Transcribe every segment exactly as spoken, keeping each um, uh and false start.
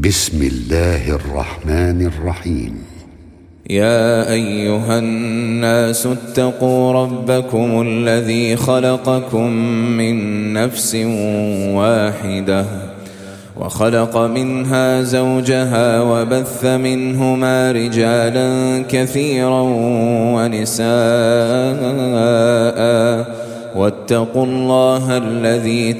بسم الله الرحمن الرحيم. يا أيها الناس اتقوا ربكم الذي خلقكم من نفس واحدة وخلق منها زوجها وبث منهما رجالا كثيرا ونساء واتقوا الله الذي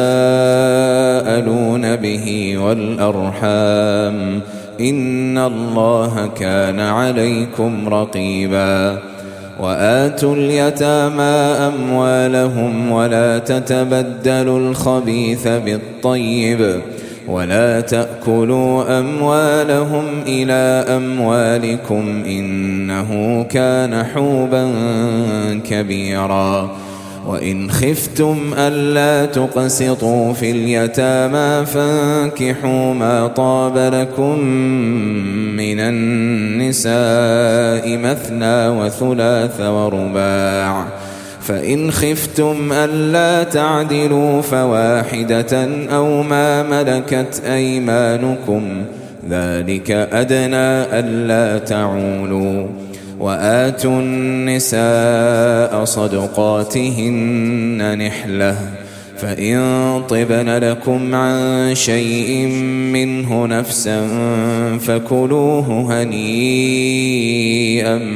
تساءلون به والأرحام إن الله كان عليكم رقيبا. وآتوا اليتامى أموالهم ولا تتبدلوا الخبيث بالطيب ولا تأكلوا أموالهم إلى أموالكم إنه كان حوبا كبيرا. وإن خفتم ألا تقسطوا في اليتامى فانكحوا ما طاب لكم من النساء مثنى وثلاث ورباع، فإن خفتم ألا تعدلوا فواحدة أو ما ملكت أيمانكم ذلك أدنى ألا تعولوا. وآتوا النساء صدقاتهن نحلة، فإن طبن لكم عن شيء منه نفسا فكلوه هنيئا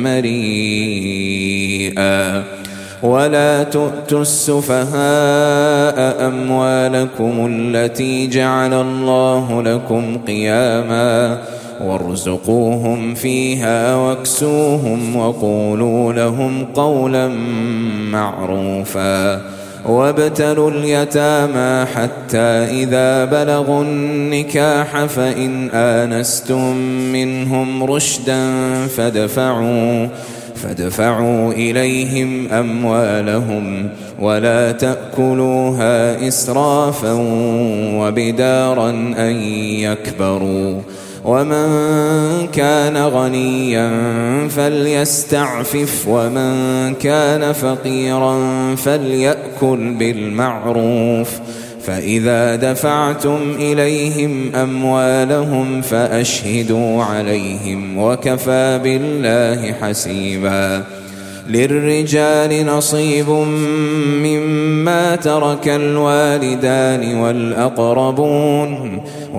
مريئا. ولا تؤتوا السفهاء أموالكم التي جعل الله لكم قياما وارزقوهم فيها واكسوهم وقولوا لهم قولا معروفا. وابتلوا اليتامى حتى إذا بلغوا النكاح فإن آنستم منهم رشدا فادفعوا فادفعوا إليهم أموالهم ولا تأكلوها إسرافا وبدارا أن يكبروا. ومن كان غنيا فليستعفف ومن كان فقيرا فليأكل بالمعروف. فإذا دفعتم إليهم أموالهم فأشهدوا عليهم وكفى بالله حسيبا. للرجال نصيب مما ترك الوالدان والأقربون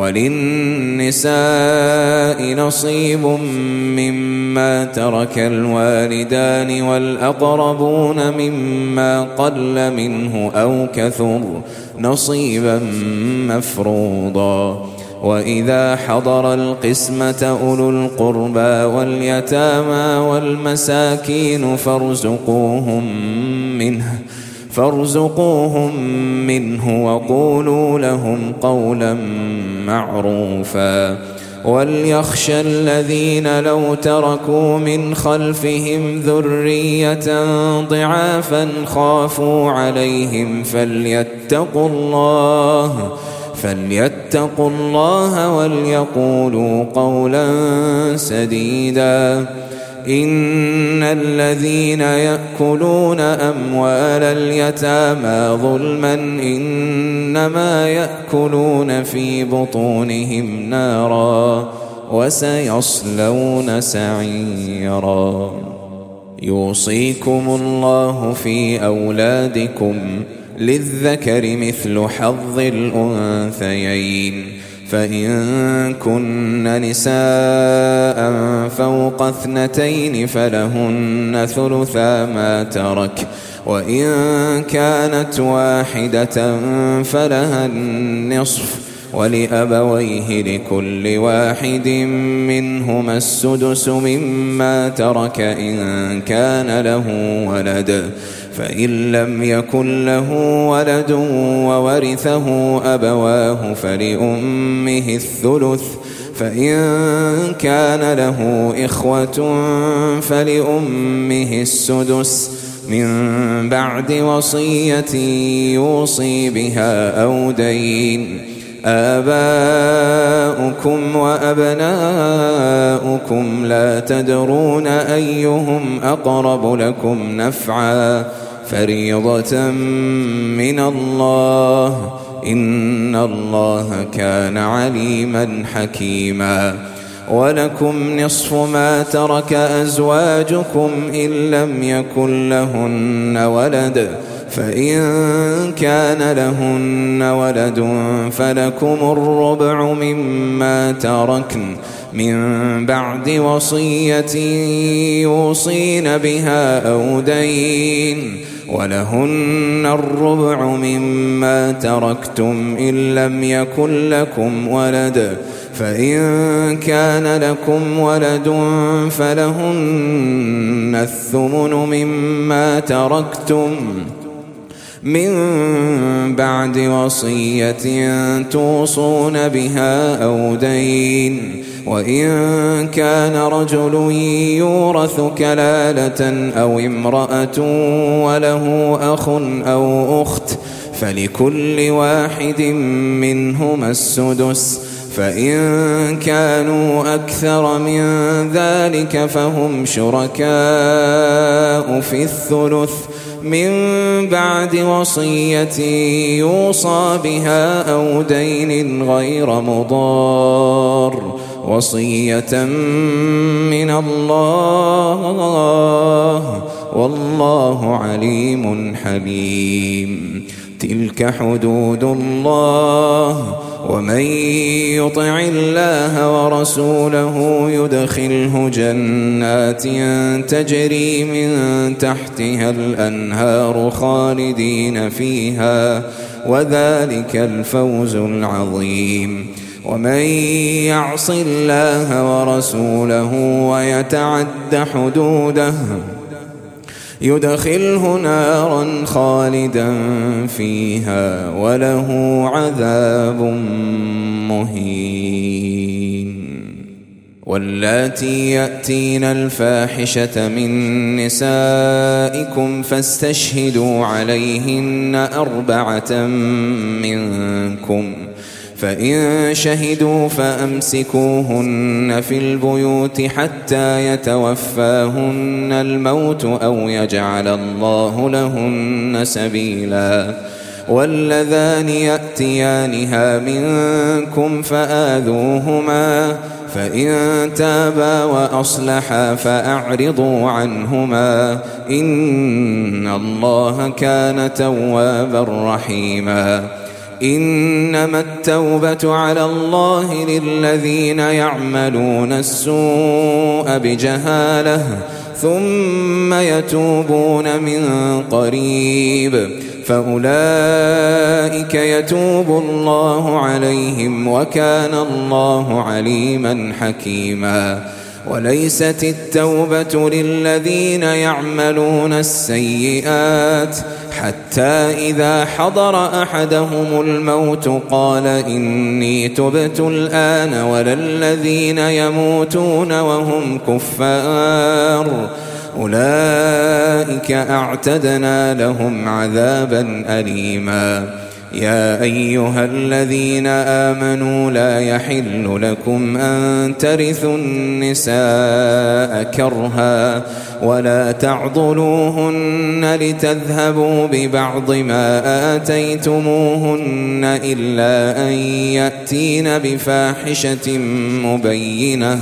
وللنساء نصيب مما ترك الوالدان والأقربون مما قل منه أو كثر نصيبا مفروضا. وإذا حضر القسمة أولو القربى واليتامى والمساكين فارزقوهم منه فارزقوهم منه وقولوا لهم قولا معروفا. وليخشى الذين لو تركوا من خلفهم ذرية ضعافا خافوا عليهم فليتقوا الله فليتقوا الله وليقولوا قولا سديدا. إن الذين يأكلون أموال اليتامى ظلما إنما يأكلون في بطونهم نارا وسيصلون سعيرا. يوصيكم الله في أولادكم للذكر مثل حظ الأنثيين، فإن كن نساء فوق اثنتين فلهن ثلثا ما ترك، وإن كانت واحدة فلها النصف، ولأبويه لكل واحد منهما السدس مما ترك إن كان له ولد، فإن لم يكن له ولد وورثه أبواه فلأمه الثلث، فإن كان له إخوة فلأمه السدس من بعد وصية يوصي بها أو دين. آباؤكم وأبناؤكم لا تدرون أيهم أقرب لكم نفعا فريضة من الله إن الله كان عليما حكيما. ولكم نصف ما ترك أزواجكم إن لم يكن لهن ولد، فإن كان لهن ولد فلكم الربع مما تركن من بعد وصية يوصين بها أو دين، ولهن الربع مما تركتم إن لم يكن لكم ولد، فإن كان لكم ولد فلهن الثمن مما تركتم من بعد وصية توصون بها أو دين، وإن كان رجل يورث كلالة أو امرأة وله أخ أو أخت فلكل واحد منهما السدس، فإن كانوا أكثر من ذلك فهم شركاء في الثلث من بعد وصية يوصى بها أو دين غير مضار، وصية من الله والله عليم حليم. تلك حدود الله، ومن يطع الله ورسوله يدخله جنات تجري من تحتها الأنهار خالدين فيها، وذلك الفوز العظيم. ومن يعص الله ورسوله ويتعد حدوده يدخله نارا خالدا فيها وله عذاب مهين. واللاتي يأتين الفاحشة من نسائكم فاستشهدوا عليهن أربعة منكم، فإن شهدوا فأمسكوهن في البيوت حتى يتوفاهن الموت أو يجعل الله لهن سبيلا. واللذان يأتيانها منكم فآذوهما، فإن تابا وأصلحا فأعرضوا عنهما، إن الله كان توابا رحيما. إنما التوبة على الله للذين يعملون السوء بجهالة ثم يتوبون من قريب فأولئك يتوب الله عليهم وكان الله عليما حكيما. وليست التوبة للذين يعملون السيئات حتى إذا حضر أحدهم الموت قال إني تبت الآن، ولا الذين يموتون وهم كفار أولئك أعتدنا لهم عذابا أليما. يا أيها الذين آمنوا لا يحل لكم أن ترثوا النساء كرها ولا تعضلوهن لتذهبوا ببعض ما آتيتموهن إلا أن يأتين بفاحشة مبينة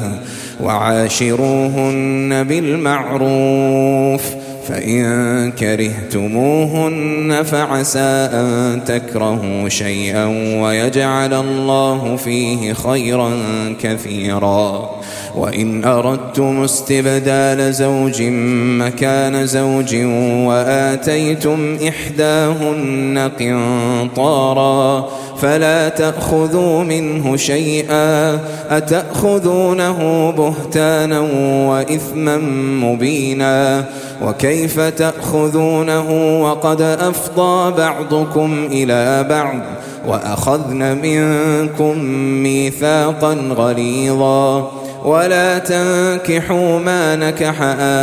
وعاشروهن بالمعروف، فإن كرهتموهن فعسى أن تكرهوا شيئا ويجعل الله فيه خيرا كثيرا. وإن أردتم استبدال زوج مكان زوج وآتيتم إحداهن قنطارا فلا تأخذوا منه شيئا، أتأخذونه بهتانا وإثما مبينا، وكيف تأخذونه وقد أفضى بعضكم إلى بعض وأخذن منكم ميثاقا غليظا. ولا تنكحوا ما نكح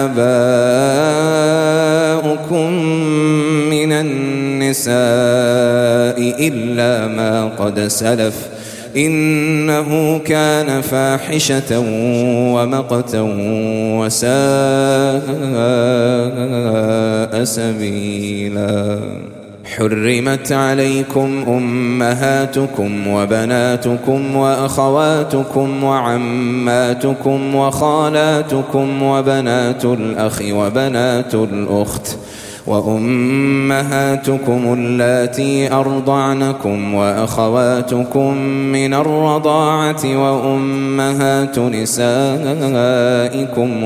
آباؤكم من النساء إلا ما قد سلف إنه كان فاحشة ومقتا وساء سبيلا. حرمت عليكم أمهاتكم وبناتكم وأخواتكم وعماتكم وخالاتكم وبنات الأخ وبنات الأخت وأمهاتكم اللاتي أرضعنكم وأخواتكم من الرضاعة وأمهات نسائكم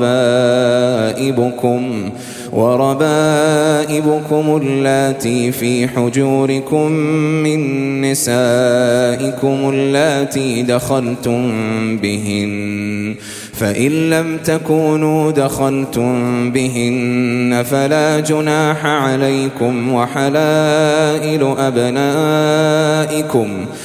وربائبكم وربائبكم اللاتي في حجوركم من نسائكم اللاتي دخلتم بهن فإن لم تكونوا دخلتم بهن فلا جناح عليكم وحلائل أبنائكم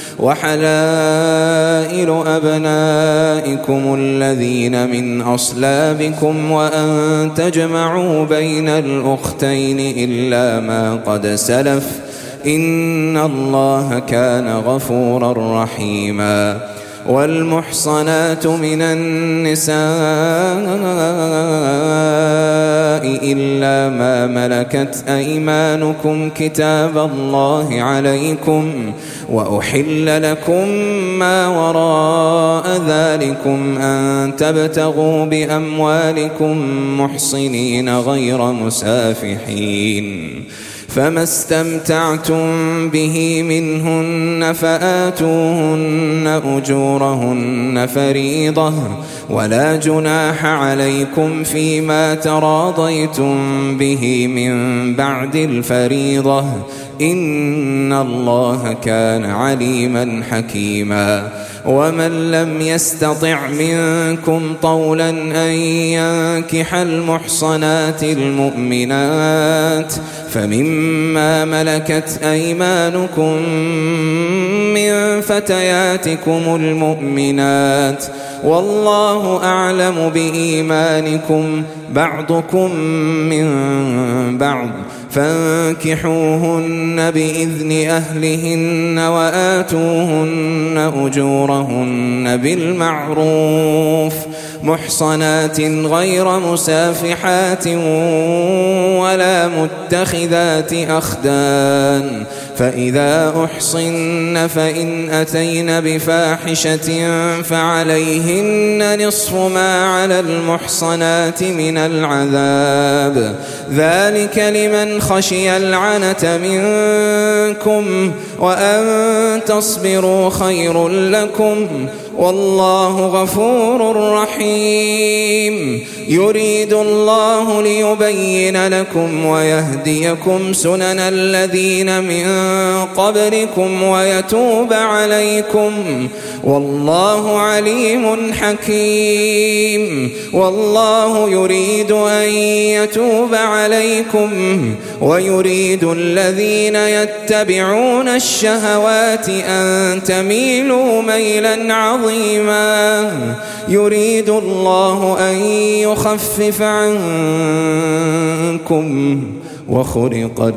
وحلائل أبنائكم الذين من أصلابكم وأن تجمعوا بين الأختين إلا ما قد سلف إن الله كان غفورا رحيما. والمحصنات من النساء إلا ما ملكت أيمانكم كتاب الله عليكم وأحل لكم ما وراء ذلكم أن تبتغوا بأموالكم محصنين غير مسافحين فما استمتعتم به منهن فآتوهن أجورهن فريضة ولا جناح عليكم فيما تراضيتم به من بعد الفريضة إن الله كان عليما حكيما. ومن لم يستطع منكم طولا أن ينكح المحصنات المؤمنات فمما ملكت أيمانكم من فتياتكم المؤمنات والله أعلم بإيمانكم بعضكم من بعض فانكحوهن بإذن أهلهن وآتوهن أجورهن بالمعروف محصنات غير مسافحات ولا متخذات أخدان فإذا أحصن فإن أتين بفاحشة فعليهن نصف ما على المحصنات من العذاب ذلك لمن خشي العنة منكم وأن تصبروا خير لكم والله غفور رحيم. يريد الله ليبين لكم ويهديكم سنن الذين من قبلكم ويتوب عليكم والله عليم حكيم. والله يريد أن يتوب عليكم ويريد الذين يتبعون الشهوات أن تميلوا ميلا عظيما. يريد الله أن يخفف عنكم وخلق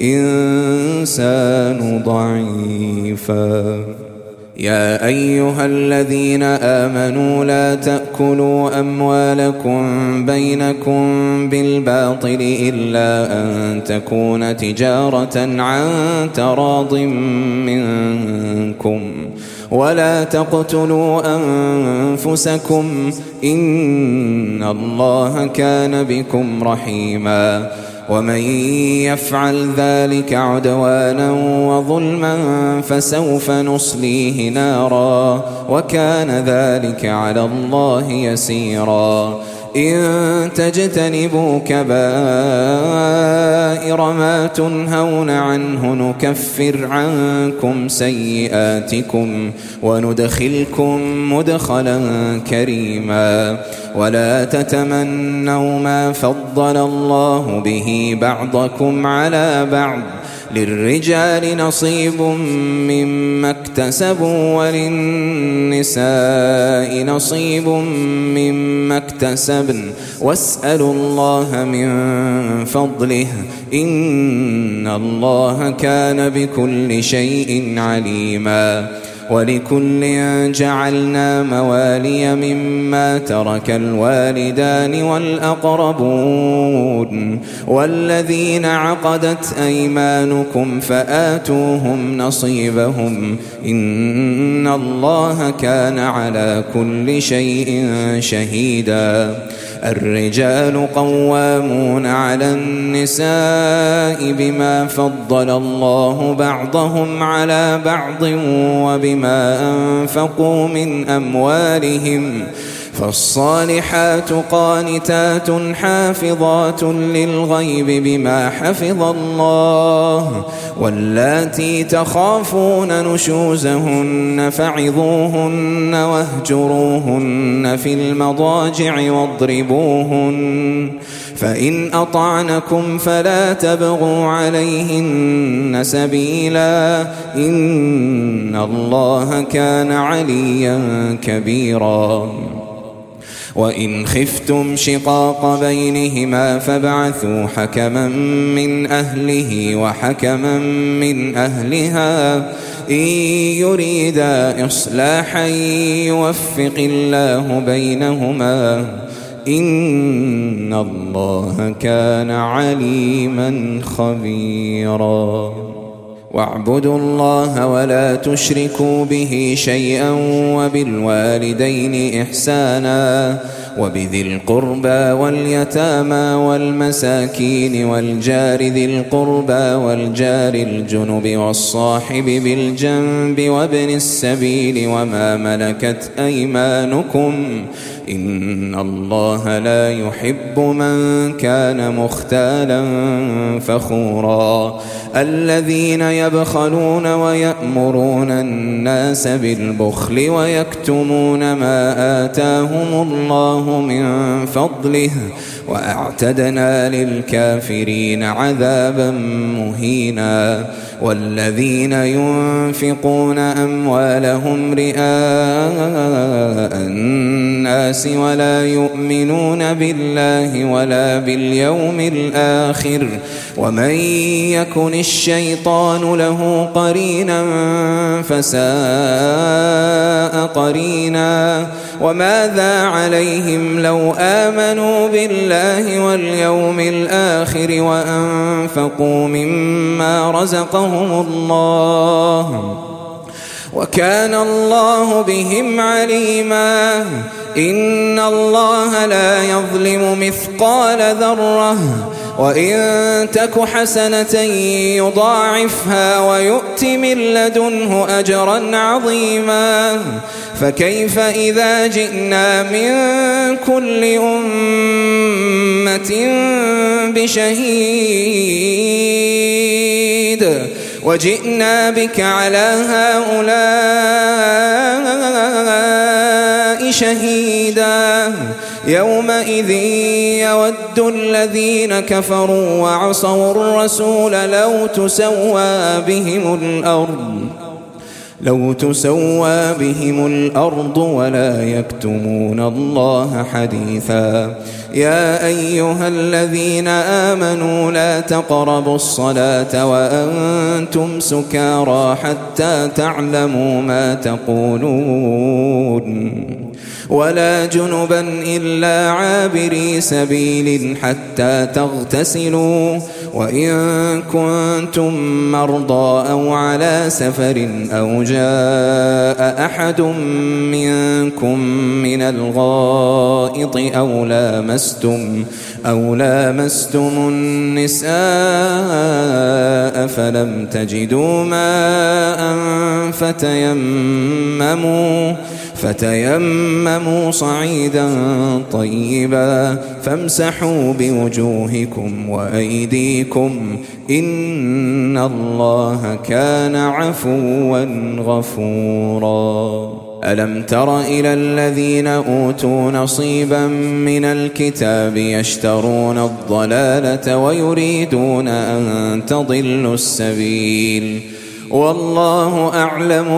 الإنسان ضعيفا. يا أيها الذين آمنوا لا تأكلوا أموالكم بينكم بالباطل إلا أن تكون تجارة عن تراض منكم ولا تقتلوا أنفسكم إن الله كان بكم رحيما. ومن يفعل ذلك عدوانا وظلما فسوف نصليه نارا وكان ذلك على الله يسيرا. إن تجتنبوا كبائر ما تنهون عنه نكفر عنكم سيئاتكم وندخلكم مدخلا كريما. ولا تتمنوا ما فضل الله به بعضكم على بعض للرجال نصيب مما اكتسبوا وللنساء نصيب مما اكتسبن واسألوا الله من فضله إن الله كان بكل شيء عليما. ولكل جعلنا موالي مما ترك الوالدان والأقربون والذين عقدت أيمانكم فآتوهم نصيبهم إن الله كان على كل شيء شهيدا. الرجال قوامون على النساء بما فضل الله بعضهم على بعض وبما أنفقوا من أموالهم فالصالحات قانتات حافظات للغيب بما حفظ الله واللاتي تخافون نشوزهن فعظوهن واهجروهن في المضاجع واضربوهن فإن أطعنكم فلا تبغوا عليهن سبيلا إن الله كان عليا كبيرا. وإن خفتم شقاق بينهما فابعثوا حكما من أهله وحكما من أهلها إن يريدا إصلاحا يوفق الله بينهما إن الله كان عليما خبيرا. واعبدوا الله ولا تشركوا به شيئا وبالوالدين إحسانا وبذي القربى واليتامى والمساكين والجار ذي القربى والجار الجنب والصاحب بالجنب وابن السبيل وما ملكت أيمانكم إن الله لا يحب من كان مختالا فخورا. الذين يبخلون ويأمرون الناس بالبخل ويكتمون ما آتاهم الله من فضله وأعتدنا للكافرين عذابا مهينا. والذين ينفقون أموالهم رئاء الناس ولا يؤمنون بالله ولا باليوم الآخر ومن يكن الشيطان له قرينا فساء قرينا. وماذا عليهم لو آمنوا بالله واليوم الآخر وأنفقوا مما رزقهم الله وكان الله بهم عليما. إن الله لا يظلم مثقال ذرة وإن تك حسنة يضاعفها ويؤت من لدنه أجرا عظيما. فكيف إذا جئنا من كل أمة بشهيد وجئنا بك على هؤلاء شهيدا يومئذ يود الذين كفروا وعصوا الرسول لو تسوى بهم الأرض لو تسوى بهم الأرض ولا يكتمون الله حديثا. يا أيها الذين آمنوا لا تقربوا الصلاة وأنتم سكارى حتى تعلموا ما تقولون ولا جنبا إلا عابري سبيل حتى تغتسلوا وإن كنتم مرضى أو على سفر أو جاء أحد منكم من الغائط أو لامستم أو لامستم النساء فلم تجدوا ماء فتيمموا فتيمموا صعيدا طيبا فامسحوا بوجوهكم وأيديكم إن الله كان عفوا غفورا. ألم تر إلى الذين أوتوا نصيبا من الكتاب يشترون الضلالة ويريدون أن تضلوا السبيل والله أعلم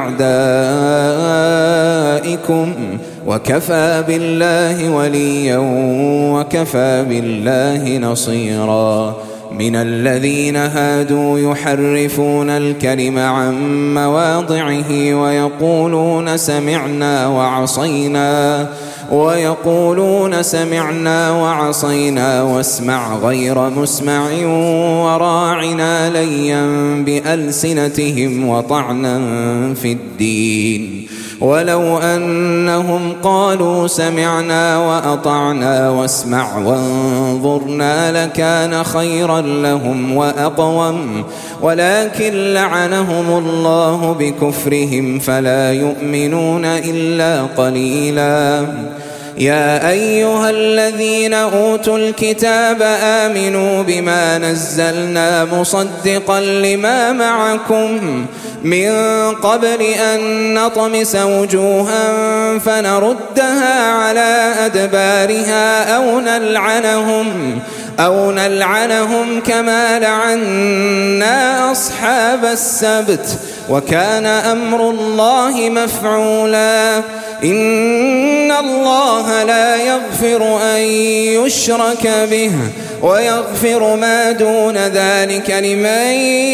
بأعدائكم وكفى بالله وليا وكفى بالله نصيرا. من الذين هادوا يحرفون الكلم عن مواضعه ويقولون سمعنا وعصينا ويقولون سمعنا وعصينا واسمع غير مسمع وراعنا ليا بألسنتهم وطعنا في الدين. ولو أنهم قالوا سمعنا وأطعنا واسمع وانظرنا لكان خيرا لهم وأقوم، ولكن لعنهم الله بكفرهم فلا يؤمنون إلا قليلا. يا أيها الذين أوتوا الكتاب آمنوا بما نزلنا مصدقا لما معكم من قبل أن نطمس وجوها فنردها على أدبارها أو نلعنهم أو نلعنهم كما لعنا أصحاب السبت وكان أمر الله مفعولا. إن الله لا يغفر أن يشرك به ويغفر ما دون ذلك لمن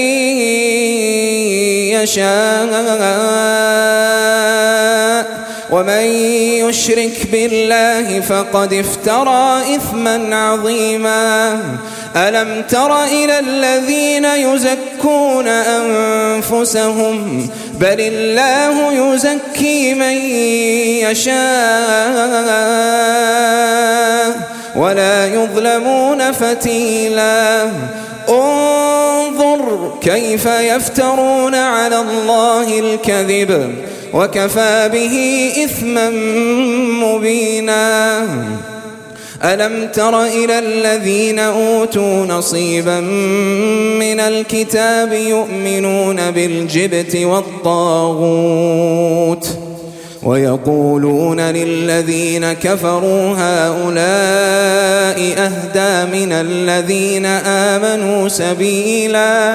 يشاء، ومن يشرك بالله فقد افترى إثما عظيما. ألم تر إلى الذين يزكون أنفسهم بل الله يزكي من يشاء ولا يظلمون فتيلا. انظر كيف يفترون على الله الكذب وكفى به إثما مبينا. ألم تر إلى الذين أوتوا نصيبا من الكتاب يؤمنون بالجبت والطاغوت ويقولون للذين كفروا هؤلاء أهدى من الذين آمنوا سبيلا.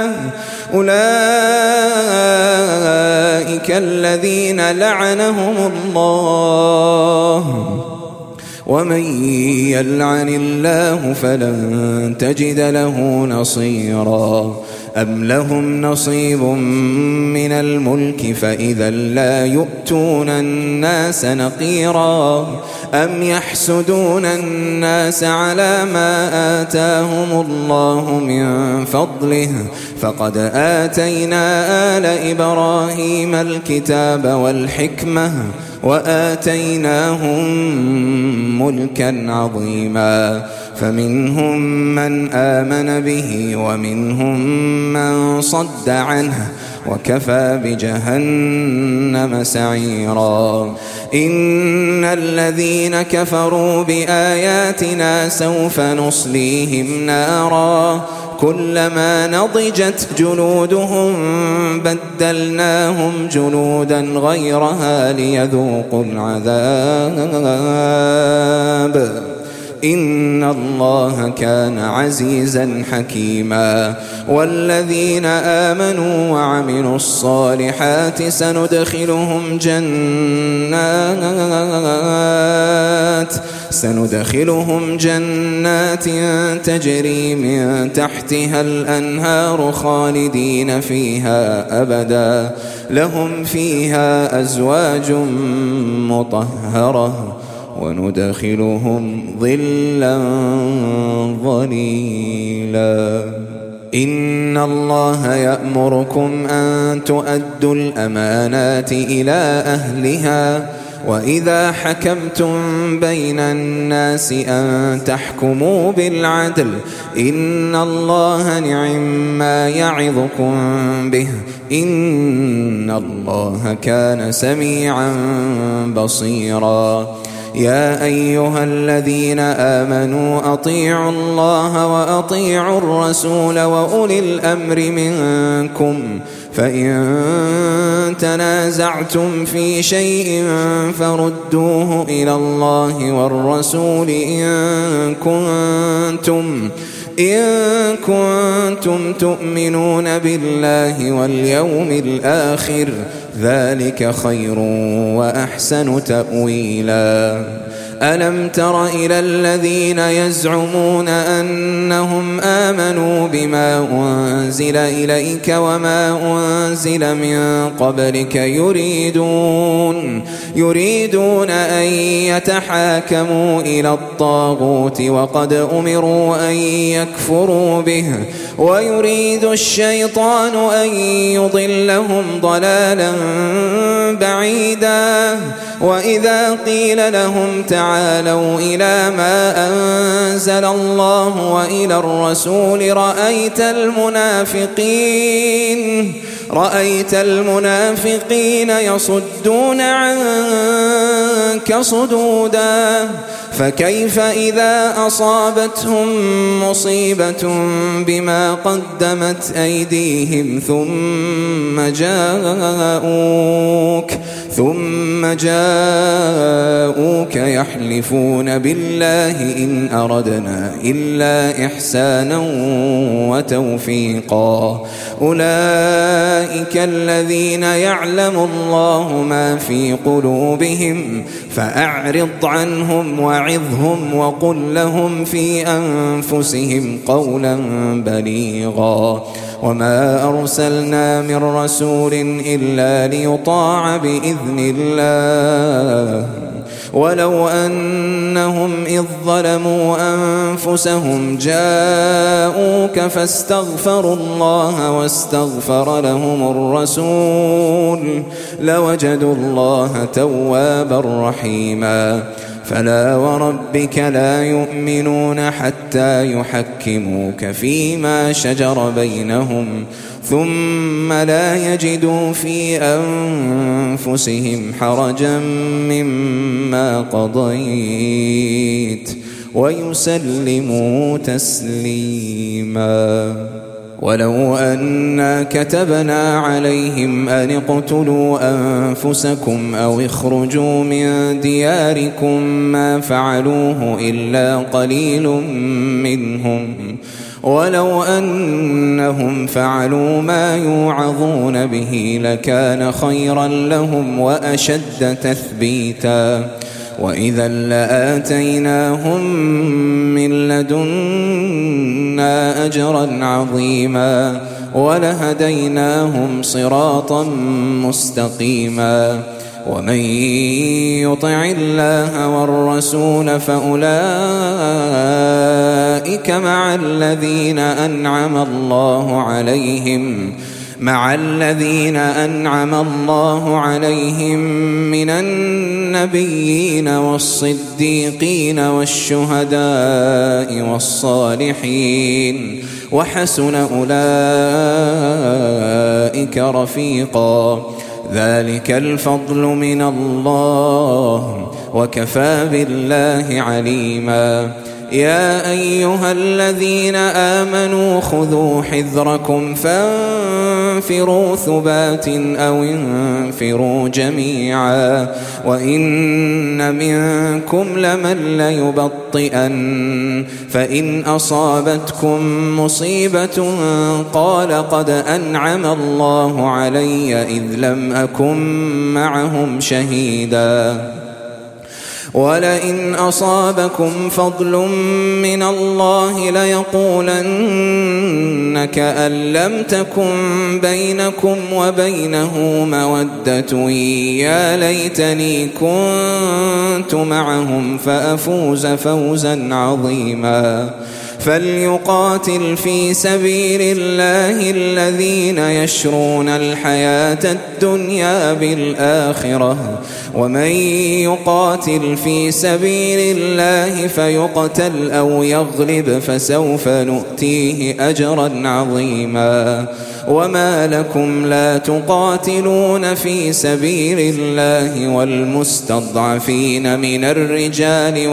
أولئك الذين لعنهم الله ومن يلعن الله فلن تجد له نصيرا. أم لهم نصيب من الملك فإذا لا يؤتون الناس نقيرا. أم يحسدون الناس على ما آتاهم الله من فضله فقد آتينا آل إبراهيم الكتاب والحكمة وآتيناهم ملكا عظيما. فمنهم من آمن به ومنهم من صد عنه وكفى بجهنم سعيرا. إن الذين كفروا بآياتنا سوف نصليهم نارا كلما نضجت جلودهم بدلناهم جلودا غيرها ليذوقوا العذاب إن الله كان عزيزا حكيما. والذين آمنوا وعملوا الصالحات سندخلهم جنات سندخلهم جنات تجري من تحتها الأنهار خالدين فيها أبدا لهم فيها أزواج مطهرة وندخلهم ظلا ظليلا. إن الله يأمركم أن تؤدوا الأمانات إلى أهلها وإذا حكمتم بين الناس أن تحكموا بالعدل إن الله نعم ما يعظكم به إن الله كان سميعا بصيرا. يا أيها الذين آمنوا أطيعوا الله وأطيعوا الرسول وأولي الأمر منكم فإن تنازعتم في شيء فردوه إلى الله والرسول إن كنتم إن كنتم تؤمنون بالله واليوم الآخر ذلك خير وأحسن تأويلا. ألم تر إلى الذين يزعمون أنهم آمنوا بما أنزل إليك وما أنزل من قبلك يريدون يريدون أن يتحاكموا إلى الطاغوت وقد أمروا أن يكفروا به ويريد الشيطان أن يضلهم ضلالا بعيدا وإذا قيل لهم تعالوا إلى ما أنزل الله وإلى الرسول رأيت المنافقين رأيت المنافقين يصدون عنك صدودا فكيف إذا أصابتهم مصيبة بما قدمت أيديهم ثم جاءوك ثم جاءوك يحلفون بالله إن أردنا إلا إحسانا وتوفيقا أولئك الذين يعلم الله ما في قلوبهم فأعرض عنهم وعظهم وقل لهم في أنفسهم قولا بليغا وما أرسلنا من رسول إلا ليطاع بإذن الله ولو أنهم إذ ظلموا أنفسهم جاءوك فاستغفروا الله واستغفر لهم الرسول لوجدوا الله توابا رحيما فلا وربك لا يؤمنون حتى يحكموك فيما شجر بينهم ثم لا يجدوا في أنفسهم حرجا مما قضيت ويسلموا تسليما ولو أنا كتبنا عليهم أن اقتلوا أنفسكم أو اخرجوا من دياركم ما فعلوه إلا قليل منهم ولو أنهم فعلوا ما يوعظون به لكان خيرا لهم وأشد تثبيتا وإذا لآتيناهم من لدنا أجرا عظيما ولهديناهم صراطا مستقيما ومن يطع الله والرسول فأولئك مع الذين أنعم الله عليهم مع الذين أنعم الله عليهم من النبيين والصديقين والشهداء والصالحين وحسن أولئك رفيقا ذلك الفضل من الله وكفى بالله عليما يا أيها الذين آمنوا خذوا حذركم فانفروا ثبات أو انفروا جميعا وإن منكم لمن ليبطئن فإن أصابتكم مصيبة قال قد أنعم الله علي إذ لم أكن معهم شهيدا ولئن أصابكم فضل من الله ليقولن كأن لم تكن بينكم وبينه مودة يا ليتني كنت معهم فأفوز فوزا عظيما فليقاتل في سبيل الله الذين يشرون الحياة الدنيا بالآخرة ومن يقاتل في سبيل الله فيقتل أو يغلب فسوف نؤتيه أجرا عظيما وما لكم لا تقاتلون في سبيل الله والمستضعفين من الرجال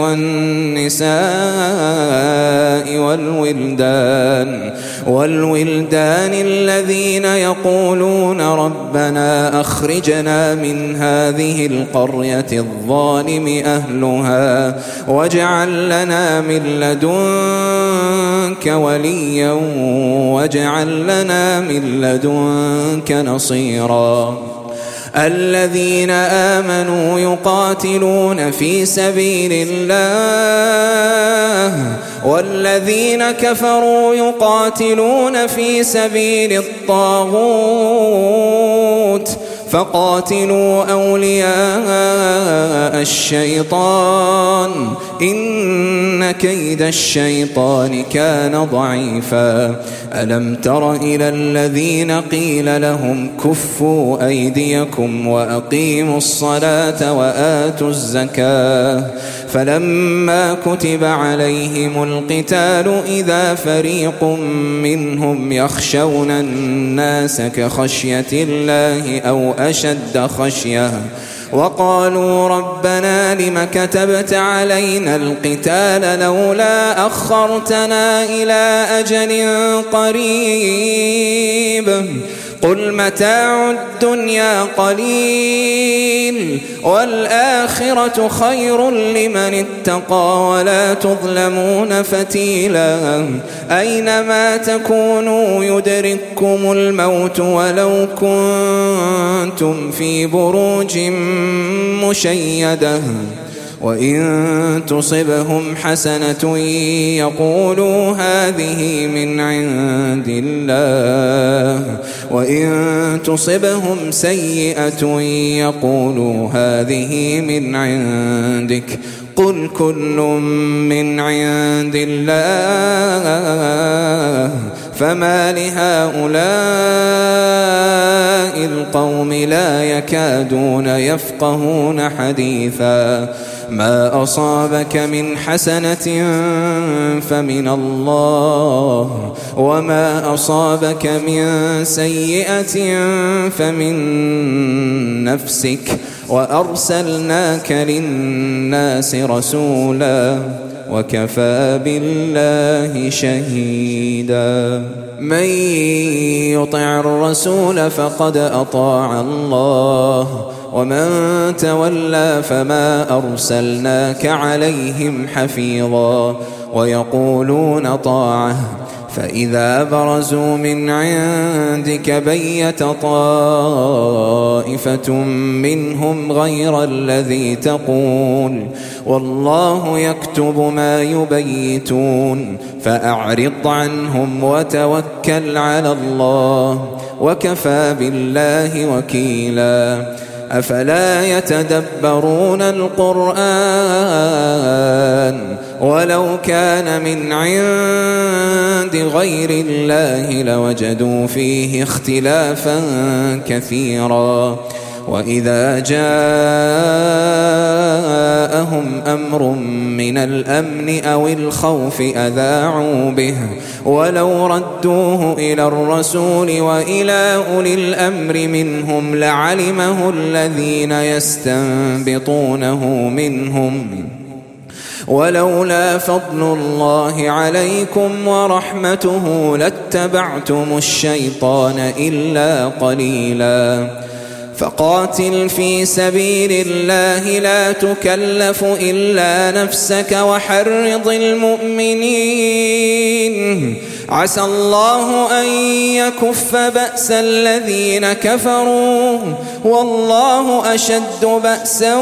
والنساء والولدان والولدان الذين يقولون ربنا أخرجنا من هذه القرية الظالم أهلها واجعل لنا من لدنك وليا واجعل لنا من لدنك نصيرا الذين آمنوا يقاتلون في سبيل الله والذين كفروا يقاتلون في سبيل الطاغوت فقاتلوا أولياء الشيطان إن كيد الشيطان كان ضعيفا ألم تر إلى الذين قيل لهم كفوا أيديكم وأقيموا الصلاة وآتوا الزكاة فلما كتب عليهم القتال إذا فريق منهم يخشون الناس كخشية الله أو أشد خشية وقالوا ربنا لم كتبت علينا القتال لولا أخرتنا إلى أجل قريب قل متاع الدنيا قليل والآخرة خير لمن اتقى ولا تظلمون فتيلا أينما تكونوا يدرككم الموت ولو كنتم في بروج مشيدة وإن تصبهم حسنة يقولوا هذه من عند الله وإن تصبهم سيئة يقولوا هذه من عندك قل كل من عند الله فما لهؤلاء القوم لا يكادون يفقهون حديثا ما أصابك من حسنة فمن الله وما أصابك من سيئة فمن نفسك وأرسلناك للناس رسولا وكفى بالله شهيدا من يطع الرسول فقد أطاع الله ومن تولى فما أرسلناك عليهم حفيظا ويقولون طاعة فإذا برزوا من عندك بيت طائفة منهم غير الذي تقول والله يكتب ما يبيتون فأعرض عنهم وتوكل على الله وكفى بالله وكيلا أفلا يتدبرون القرآن ولو كان من عند غير الله لوجدوا فيه اختلافا كثيرا وإذا جاءهم أمر من الأمن أو الخوف أذاعوا به ولو ردوه إلى الرسول وإلى أولي الأمر منهم لعلمه الذين يستنبطونه منهم ولولا فضل الله عليكم ورحمته لاتبعتم الشيطان إلا قليلا فقاتل في سبيل الله لا تكلف إلا نفسك وحرض المؤمنين عسى الله أن يكف بأس الذين كفروا والله أشد بأسا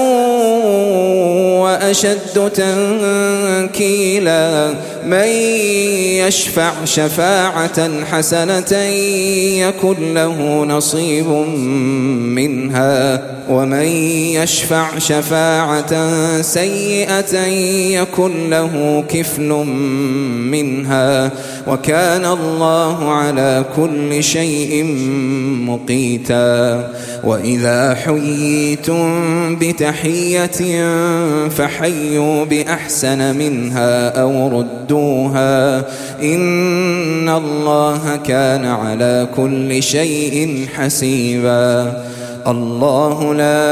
وأشد تنكيلا من يشفع شفاعة حسنة يكن له نصيب منها ومن يشفع شفاعة سيئة يكن له كفل منها وكان الله على كل شيء مقيتا وإذا حييتم بتحية فحيوا بأحسن منها أو ردوها إن الله كان على كل شيء حسيبا الله لا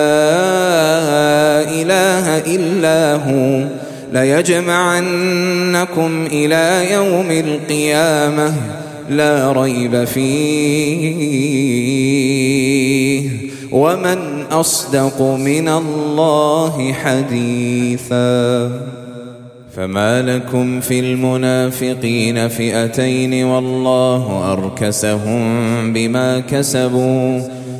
إله إلا هو ليجمعنكم إلى يوم القيامة لا ريب فيه ومن أصدق من الله حديثا فما لكم في المنافقين فئتين والله أركسهم بما كسبوا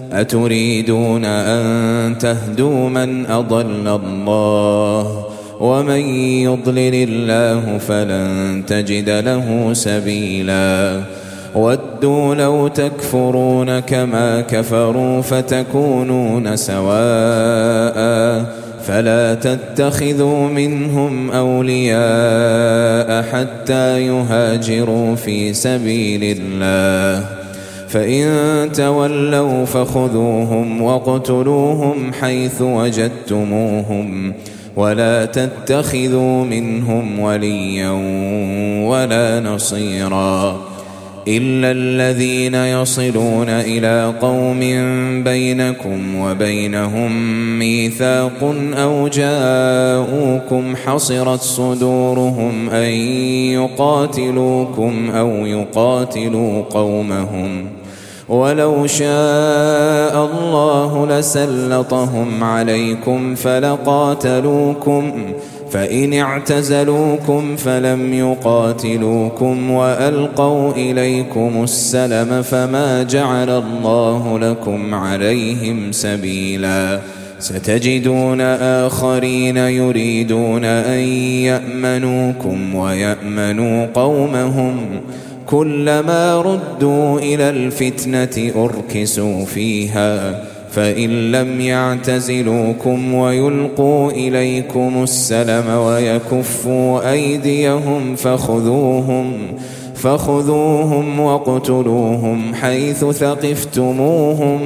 أتريدون أن تهدوا من أضل الله ومن يضلل الله فلن تجد له سبيلا ودوا لو تكفرون كما كفروا فتكونون سواء فلا تتخذوا منهم أولياء حتى يهاجروا في سبيل الله فإن تولوا فخذوهم واقتلوهم حيث وجدتموهم ولا تتخذوا منهم وليا ولا نصيرا إلا الذين يصلون إلى قوم بينكم وبينهم ميثاق أو جاءوكم حصرت صدورهم أن يقاتلوكم أو يقاتلوا قومهم ولو شاء الله لسلطهم عليكم فلقاتلوكم فإن اعتزلوكم فلم يقاتلوكم وألقوا إليكم السلم فما جعل الله لكم عليهم سبيلا ستجدون آخرين يريدون أن يأمنوكم ويأمنوا قومهم كلما ردوا إلى الفتنة أركسوا فيها فإن لم يعتزلوكم ويلقوا إليكم السلم ويكفوا أيديهم فخذوهم فخذوهم واقتلوهم حيث ثقفتموهم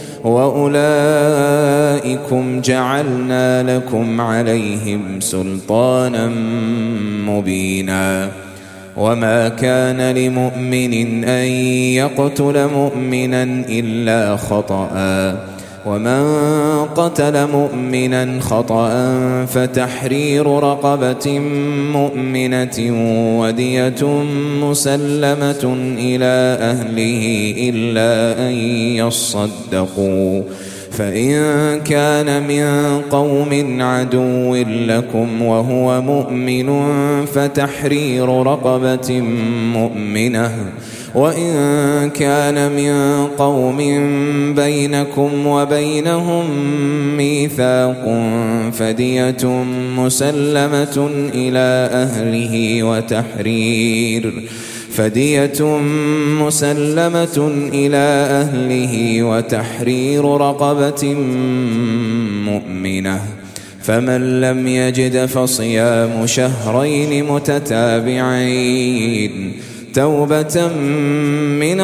وأولئكم جعلنا لكم عليهم سلطانا مبينا وما كان لمؤمن أن يقتل مؤمنا إلا خطأ ومن قتل مؤمنا خطأ فتحرير رقبة مؤمنة ودية مسلمة إلى أهله إلا أن يصدقوا فإن كان من قوم عدو لكم وهو مؤمن فتحرير رقبة مؤمنة وإن كان من قوم بينكم وبينهم ميثاق فدية مسلمة إلى أهله وتحرير فدية مسلمة إلى أهله وتحرير رقبة مؤمنة فمن لم يجد فصيام شهرين متتابعين توبة من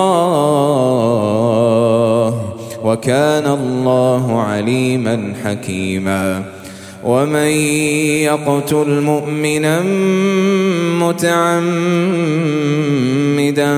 الله وكان الله عليما حكيما ومن يقتل مؤمنا متعمدا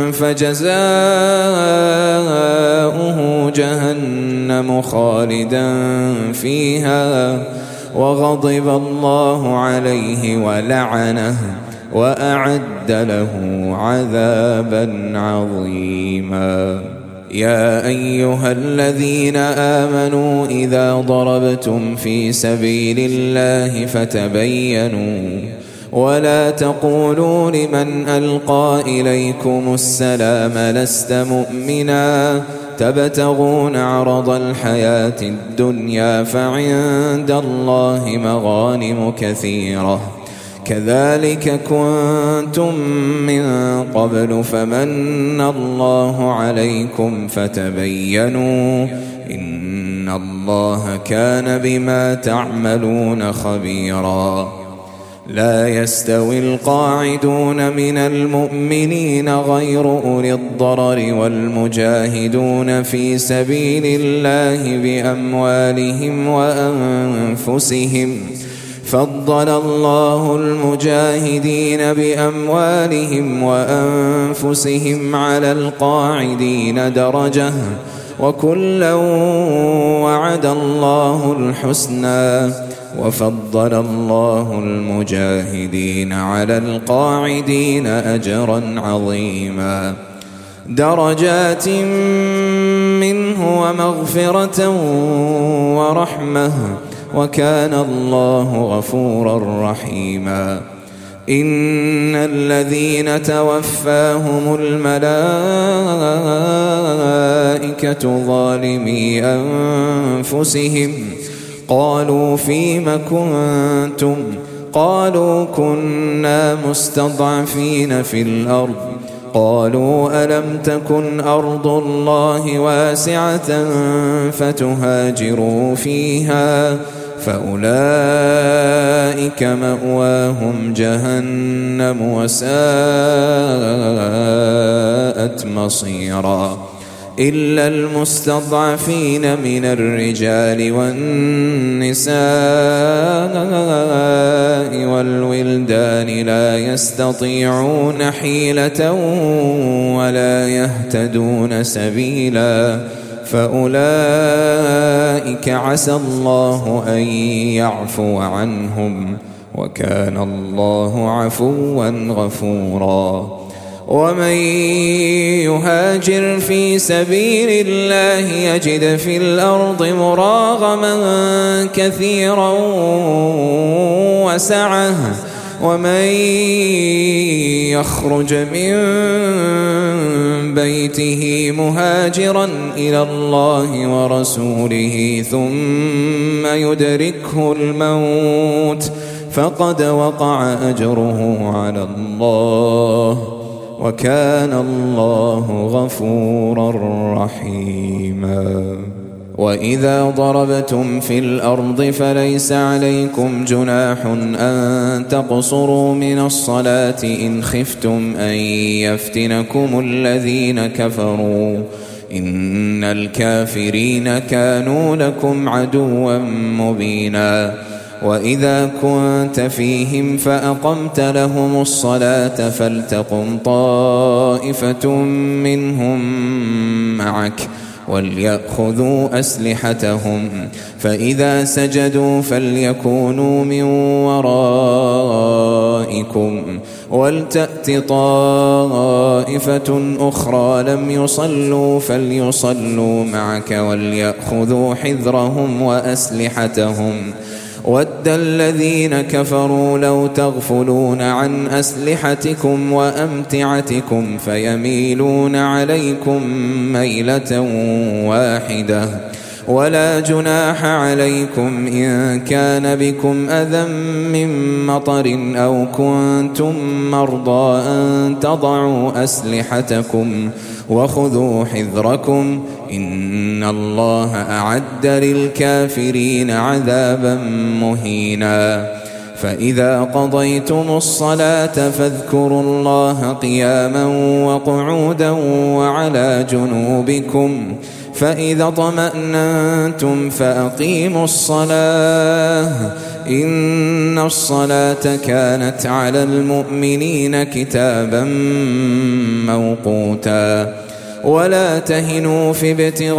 فجزاؤه جهنم خالدا فيها وغضب الله عليه ولعنه وأعد له عذابا عظيما يا أيها الذين آمنوا إذا ضربتم في سبيل الله فتبينوا ولا تقولوا لمن ألقى إليكم السلام لست مؤمنا تبتغون عرض الحياة الدنيا فعند الله مغانم كثيرة كذلك كنتم من قبل فمن الله عليكم فتبينوا إن الله كان بما تعملون خبيرا لا يستوي القاعدون من المؤمنين غير أولي الضرر والمجاهدون في سبيل الله بأموالهم وأنفسهم فضل الله المجاهدين بأموالهم وأنفسهم على القاعدين درجة وكلا وعد الله الحسنى وفضل الله المجاهدين على القاعدين أجرا عظيما درجات منه ومغفرة ورحمة وكان الله غفورا رحيما إن الذين توفاهم الملائكة ظالمي أنفسهم قالوا فيم كنتم قالوا كنا مستضعفين في الأرض قالوا ألم تكن أرض الله واسعة فتهاجروا فيها فأولئك مأواهم جهنم وساءت مصيرا إلا المستضعفين من الرجال والنساء والولدان لا يستطيعون حيلة ولا يهتدون سبيلا فأولئك عسى الله أن يعفو عنهم وكان الله عفوا غفورا ومن يهاجر في سبيل الله يجد في الأرض مراغما كثيرا وسعة ومن يخرج من بيته مهاجرا إلى الله ورسوله ثم يدركه الموت فقد وقع أجره على الله وكان الله غفورا رحيما وإذا ضربتم في الأرض فليس عليكم جناح أن تقصروا من الصلاة إن خفتم أن يفتنكم الذين كفروا إن الكافرين كانوا لكم عدوا مبينا وإذا كنت فيهم فأقمت لهم الصلاة فلتقم طائفة منهم معك وليأخذوا أسلحتهم فإذا سجدوا فليكونوا من ورائكم ولتأت طائفة أخرى لم يصلوا فليصلوا معك وليأخذوا حذرهم وأسلحتهم ود الذين كفروا لو تغفلون عن أسلحتكم وأمتعتكم فيميلون عليكم ميلة واحدة ولا جناح عليكم إن كان بكم أذى من مطر أو كنتم مرضى أن تضعوا أسلحتكم وخذوا حذركم إن الله أعد للكافرين عذابا مهينا فإذا قضيتم الصلاة فاذكروا الله قياما وقعودا وعلى جنوبكم فإذا اطمأننتم فأقيموا الصلاة إن الصلاة كانت على المؤمنين كتابا موقوتا ولا تهنوا في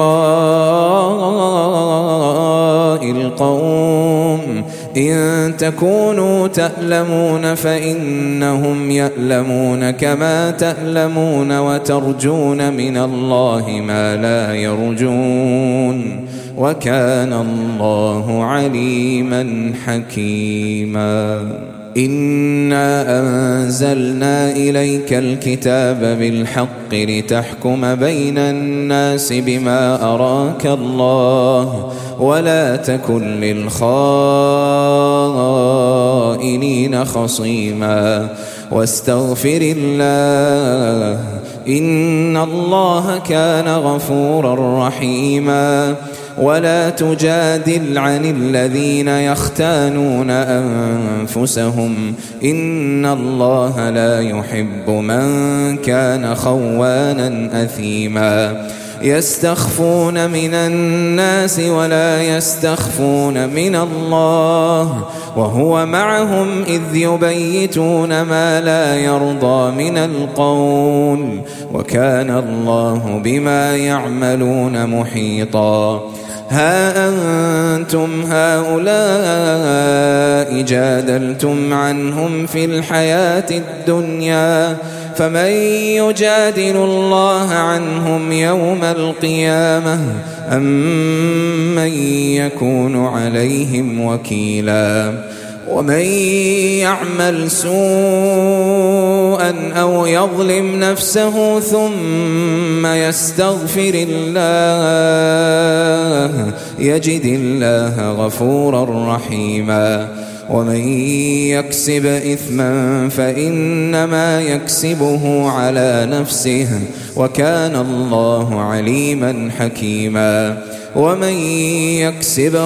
ابتغاء القوم إن تكونوا تألمون فإنهم يألمون كما تألمون وترجون من الله ما لا يرجون وكان الله عليما حكيما إنا أنزلنا إليك الكتاب بالحق لتحكم بين الناس بما أراك الله ولا تكن للخائنين خصيما واستغفر الله إن الله كان غفورا رحيما ولا تجادل عن الذين يختانون أنفسهم إن الله لا يحب من كان خوانا أثيما يستخفون من الناس ولا يستخفون من الله وهو معهم إذ يبيتون ما لا يرضى من القول وكان الله بما يعملون محيطا ها أنتم هؤلاء جادلتم عنهم في الحياة الدنيا فمن يجادل الله عنهم يوم القيامة أم من يكون عليهم وكيلا ومن يعمل سوءا أو يظلم نفسه ثم يستغفر الله يجد الله غفورا رحيما ومن يكسب إثما فإنما يكسبه على نفسه وكان الله عليما حكيما ومن يكسب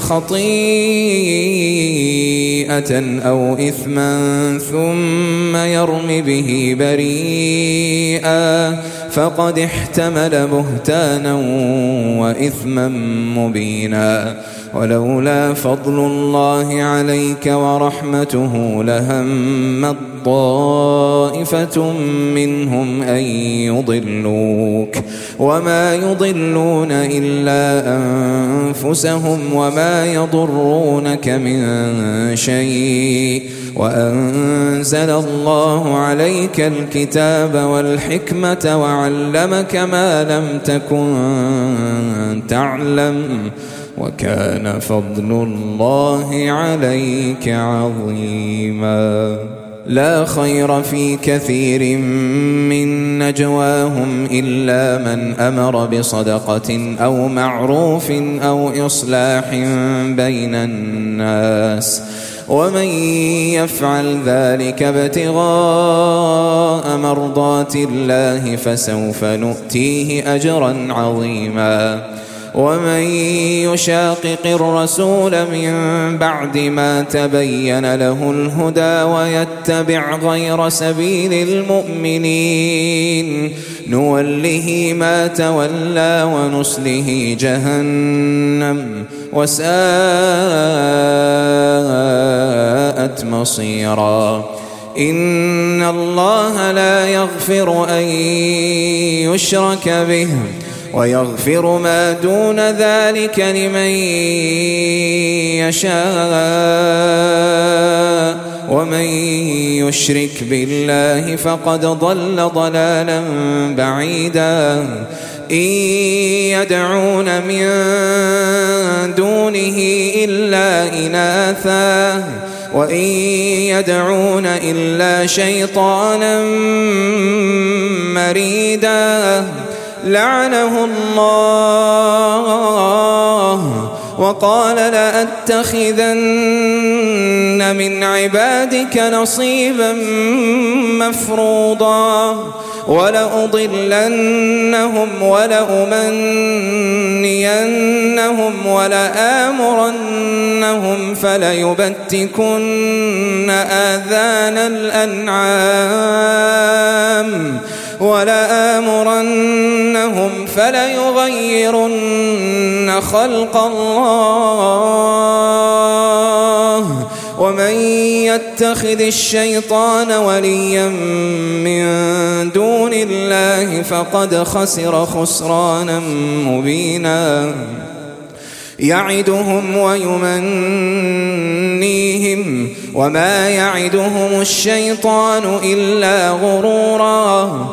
خطيئة أو إثما ثم يرم به بريئا فقد احتمل بهتانا وإثما مبينا ولولا فضل الله عليك ورحمته لهمت طائفة منهم أن يضلوك وما يضلون إلا أنفسهم وما يضرونك من شيء وأنزل الله عليك الكتاب والحكمة وعلمك ما لم تكن تعلم وكان فضل الله عليك عظيما لا خير في كثير من نجواهم إلا من أمر بصدقة أو معروف أو إصلاح بين الناس ومن يفعل ذلك ابتغاء مرضات الله فسوف نؤتيه أجرا عظيما ومن يشاقق الرسول من بعد ما تبين له الهدى ويتبع غير سبيل المؤمنين نوله ما تولى ونصله جهنم وساءت مصيرا إن الله لا يغفر أن يشرك به ويغفر ما دون ذلك لمن يشاء ومن يشرك بالله فقد ضل ضلالا بعيدا إن يدعون من دونه إلا إناثا وإن يدعون إلا شيطانا مريدا لعنه الله وقال لأتخذن من عبادك نصيبا مفروضا ولأضلنهم ولأمنينهم ولآمرنهم فليبتكن آذان الأنعام ولآمرنهم فليغيرن خلق الله ومن يتخذ الشيطان وليا من دون الله فقد خسر خسرانا مبينا يعدهم ويمنيهم وما يعدهم الشيطان إلا غرورا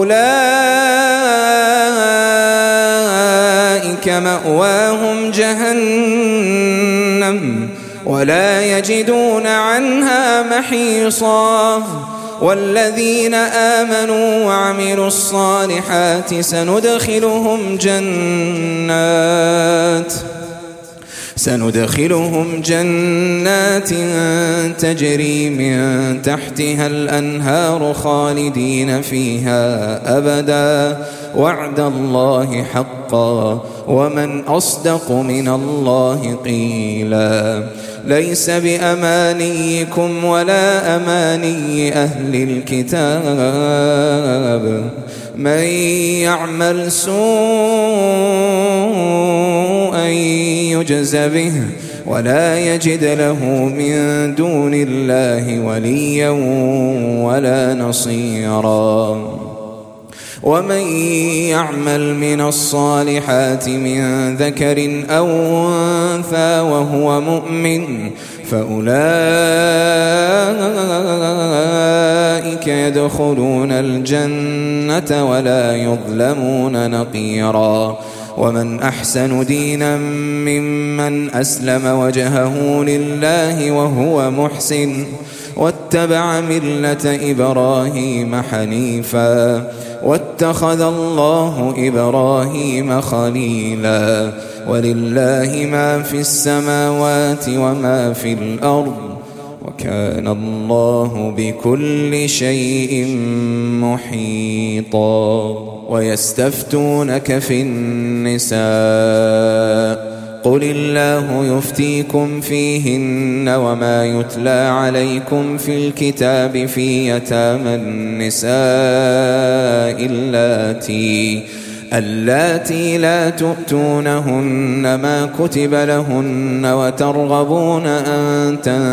أولئك مأواهم جهنم ولا يجدون عنها محيصا والذين آمنوا وعملوا الصالحات سندخلهم جنات سندخلهم جنات تجري من تحتها الأنهار خالدين فيها أبدا وعد الله حقا ومن أصدق من الله قيلا ليس بأمانيكم ولا أماني أهل الكتاب من يعمل سوءا يجز به ولا يجد له من دون الله وليا ولا نصيرا ومن يعمل من الصالحات من ذكر أو أنثى وهو مؤمن فأولئك يدخلون الجنة ولا يظلمون نقيرا ومن أحسن دينا ممن أسلم وجهه لله وهو محسن واتبع ملة إبراهيم حنيفا واتخذ الله إبراهيم خليلا ولله ما في السماوات وما في الأرض وكان الله بكل شيء محيطا. ويستفتونك في النساء قل الله يفتيكم فيهن وما يتلى عليكم في الكتاب في يتامى النساء اللاتي اللاتي لا تؤتونهن ما كتب لهن وترغبون أن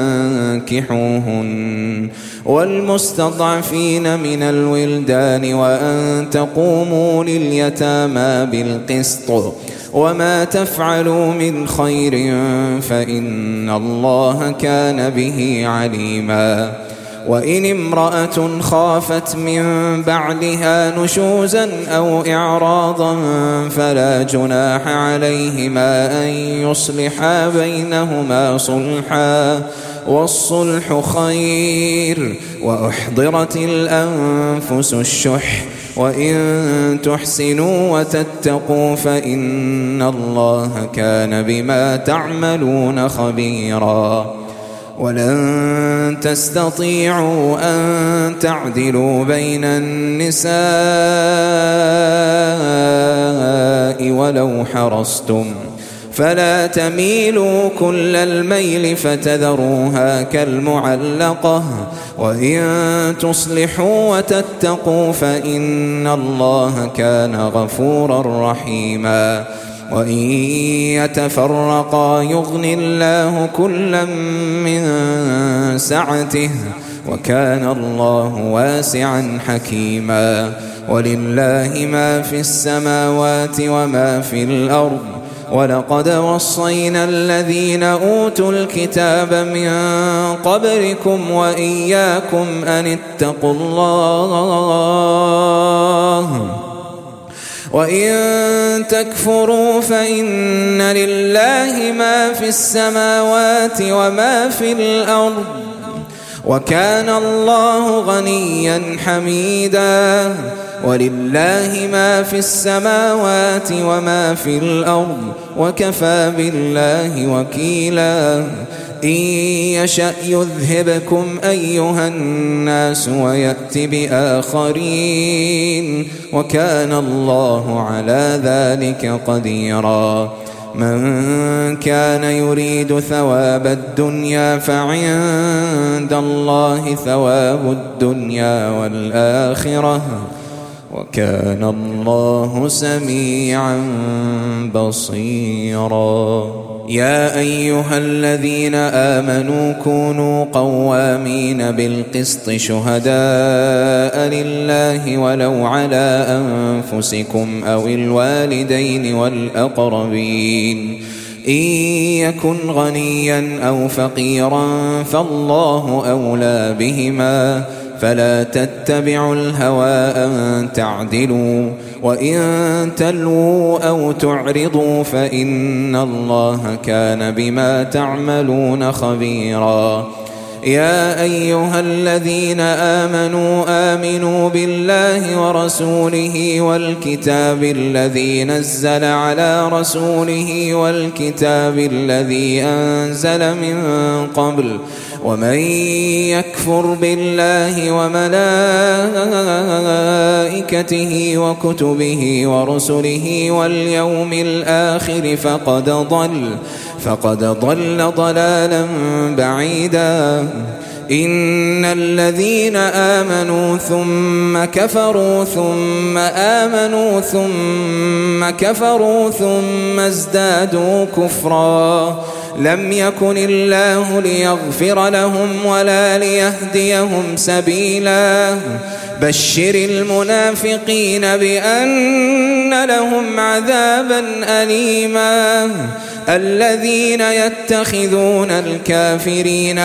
تنكحوهن والمستضعفين من الولدان وأن تقوموا لليتامى بالقسط وما تفعلوا من خير فإن الله كان به عليما. وإن امرأة خافت من بعدها نشوزا أو إعراضا فلا جناح عليهما أن يصلحا بينهما صلحا والصلح خير وأحضرت الأنفس الشح وإن تحسنوا وتتقوا فإن الله كان بما تعملون خبيرا. ولن تستطيعوا أن تعدلوا بين النساء ولو حرصتم فلا تميلوا كل الميل فتذروها كالمعلقة وإن تصلحوا وتتقوا فإن الله كان غفورا رحيما. وإن يتفرقا يغن الله كلا من سعته وكان الله واسعا حكيما. ولله ما في السماوات وما في الأرض ولقد وصينا الذين أوتوا الكتاب من قبلكم وإياكم أن اتقوا الله وإن تكفروا فإن لله ما في السماوات وما في الأرض وكان الله غنيا حميدا. ولله ما في السماوات وما في الأرض وكفى بالله وكيلا. إن يشأ يذهبكم أيها الناس ويأت بآخرين وكان الله على ذلك قديرا. من كان يريد ثواب الدنيا فعند الله ثواب الدنيا والآخرة وكان الله سميعا بصيرا. يا أيها الذين آمنوا كونوا قوامين بالقسط شهداء لله ولو على أنفسكم أو الوالدين والأقربين إن يكن غنيا أو فقيرا فالله أولى بهما فلا تتبعوا الهوى أن تعدلوا وإن تلووا أو تعرضوا فإن الله كان بما تعملون خبيرا. يا أيها الذين آمنوا آمنوا بالله ورسوله والكتاب الذي نزل على رسوله والكتاب الذي أنزل من قبل ومن يكفر بالله وملائكته وكتبه ورسله واليوم الآخر فقد ضل فقد ضل ضلالا بعيدا. إن الذين آمنوا ثم كفروا ثم آمنوا ثم كفروا ثم ازدادوا كفرا لم يكن الله ليغفر لهم ولا ليهديهم سبيلا. بشر المنافقين بأن لهم عذابا أليما. الذين يتخذون الكافرين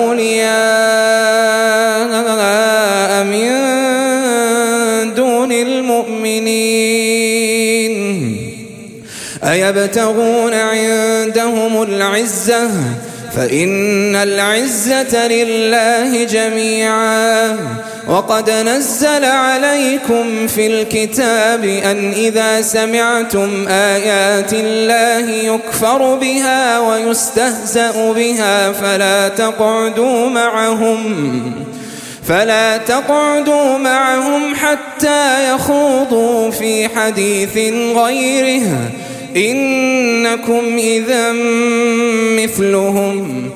أولياء من دون المؤمنين أيبتغون عندهم العزة فإن العزة لله جميعا. وقد نزل عليكم في الكتاب أن إذا سمعتم آيات الله يكفر بها ويستهزأ بها فلا تقعدوا معهم فلا تقعدوا معهم حتى يخوضوا في حديث غيره إنكم إذا مثلهم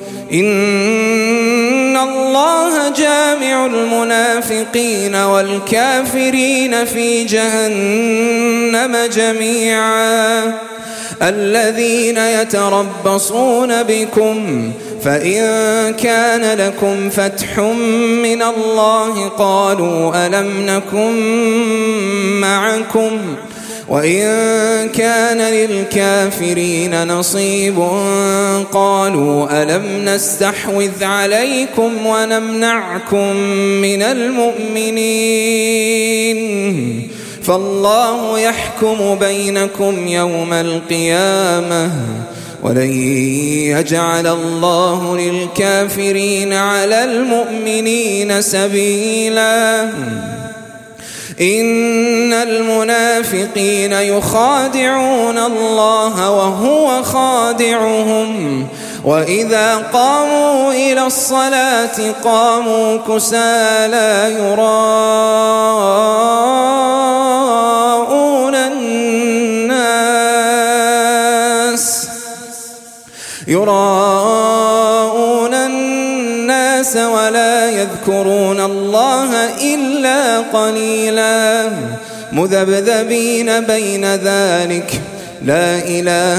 إن الله جامع المنافقين والكافرين في جهنم جميعا. الذين يتربصون بكم فإن كان لكم فتح من الله قالوا ألم نكن معكم وإن كان للكافرين نصيب قالوا ألم نستحوذ عليكم ونمنعكم من المؤمنين فالله يحكم بينكم يوم القيامة ولن يجعل الله للكافرين على المؤمنين سبيلا. إن المنافقين يخادعون الله وهو خادعهم وإذا قاموا إلى الصلاة قاموا كسالى يراءون الناس يراءون الناس ولا يذكرون الله إلا قليلا مذبذبين بين ذلك لا إله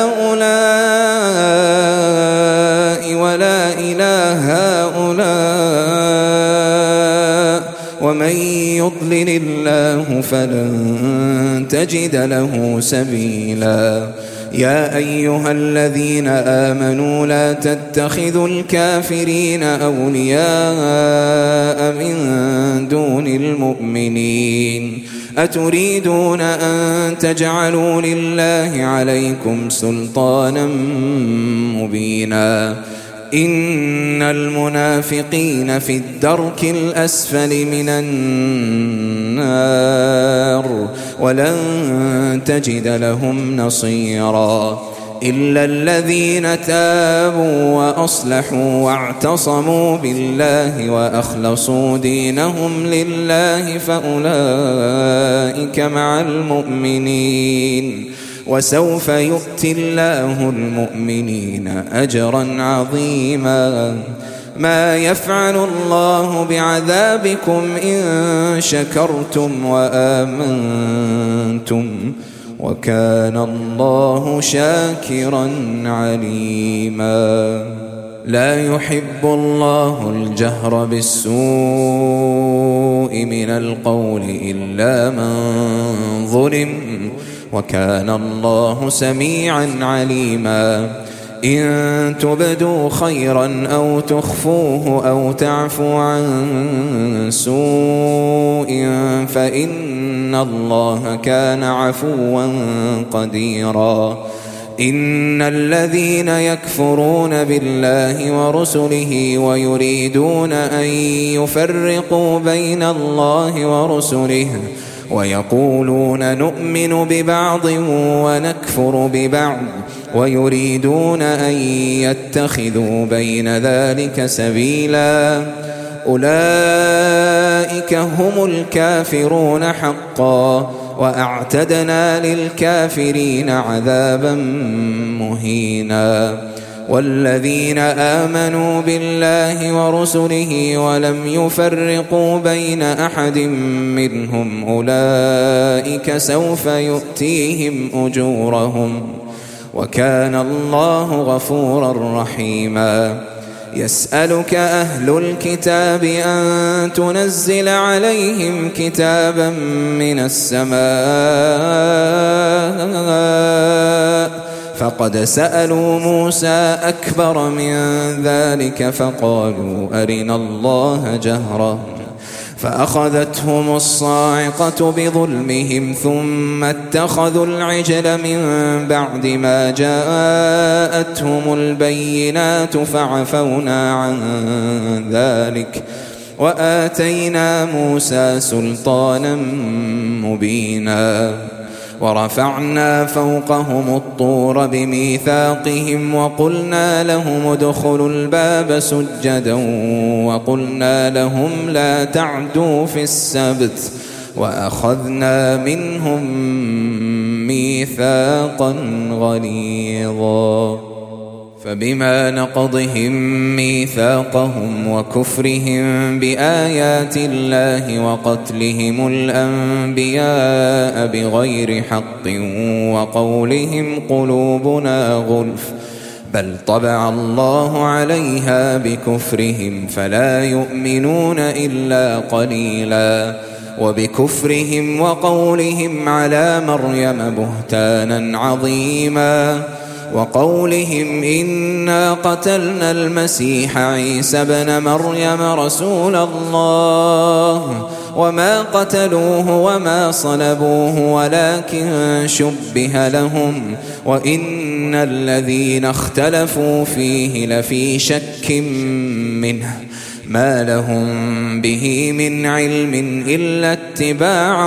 هؤلاء ولا إله هؤلاء ومن يضلل الله فلن تجد له سبيلا. يا أيها الذين آمنوا لا تتخذوا الكافرين أولياء من دون المؤمنين أتريدون أن تجعلوا لله عليكم سلطانا مبينا. إن المنافقين في الدرك الأسفل من النار ولن تجد لهم نصيرا إلا الذين تابوا وأصلحوا واعتصموا بالله وأخلصوا دينهم لله فأولئك مع المؤمنين وسوف يؤتي الله المؤمنين أجرا عظيما. ما يفعل الله بعذابكم إن شكرتم وآمنتم وكان الله شاكرا عليما. لا يحب الله الجهر بالسوء من القول إلا من ظلم وكان الله سميعا عليما. إن تبدوا خيرا أو تخفوه أو تعفو عن سوء فإن الله كان عفوا قديرا. إن الذين يكفرون بالله ورسله ويريدون أن يفرقوا بين الله ورسله ويقولون نؤمن ببعض ونكفر ببعض ويريدون أن يتخذوا بين ذلك سبيلا أولئك هم الكافرون حقا وأعتدنا للكافرين عذابا مهينا. والذين آمنوا بالله ورسله ولم يفرقوا بين أحد منهم أولئك سوف يؤتيهم أجورهم وكان الله غفورا رحيما. يسألك أهل الكتاب أن تنزل عليهم كتابا من السماء فقد سألوا موسى أكبر من ذلك فقالوا أرنا الله جهرة فأخذتهم الصاعقة بظلمهم ثم اتخذوا العجل من بعد ما جاءتهم البينات فعفونا عن ذلك وآتينا موسى سلطانا مبينا ورفعنا فوقهم الطور بميثاقهم وقلنا لهم ادخلوا الباب سجدا وقلنا لهم لا تعدوا في السبت وأخذنا منهم ميثاقا غليظا فبما نقضهم ميثاقهم وكفرهم بآيات الله وقتلهم الأنبياء بغير حق وقولهم قلوبنا غلف بل طبع الله عليها بكفرهم فلا يؤمنون إلا قليلا وبكفرهم وقولهم على مريم بهتانا عظيما وقولهم إنا قتلنا المسيح عيسى ابن مريم رسول الله وما قتلوه وما صلبوه ولكن شبه لهم وإن الذين اختلفوا فيه لفي شك منه ما لهم به من علم إلا اتباع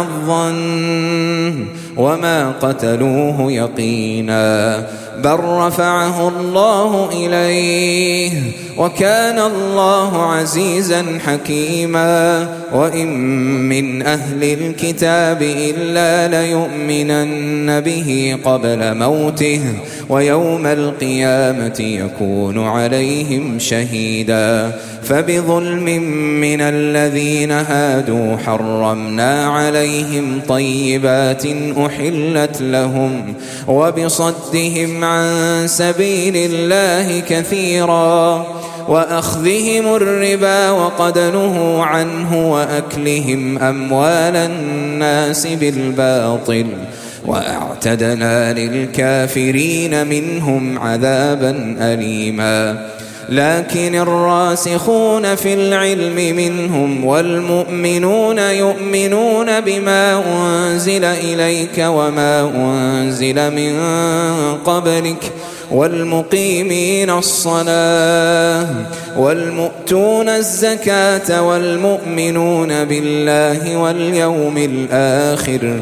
الظن وما قتلوه يقينا بل رفعه الله إليه وكان الله عزيزا حكيما وإن من أهل الكتاب إلا ليؤمنن به قبل موته ويوم القيامة يكون عليهم شهيدا فبظلم من الذين هادوا حرمنا عليهم طيبات أحلت لهم وبصدهم عن سبيل الله كثيرا وأخذهم الربا وقد نهوا عنه وأكلهم أموال الناس بالباطل وأعتدنا للكافرين منهم عذابا أليما لكن الراسخون في العلم منهم والمؤمنون يؤمنون بما أنزل إليك وما أنزل من قبلك والمقيمين الصلاة والمؤتون الزكاة والمؤمنون بالله واليوم الآخر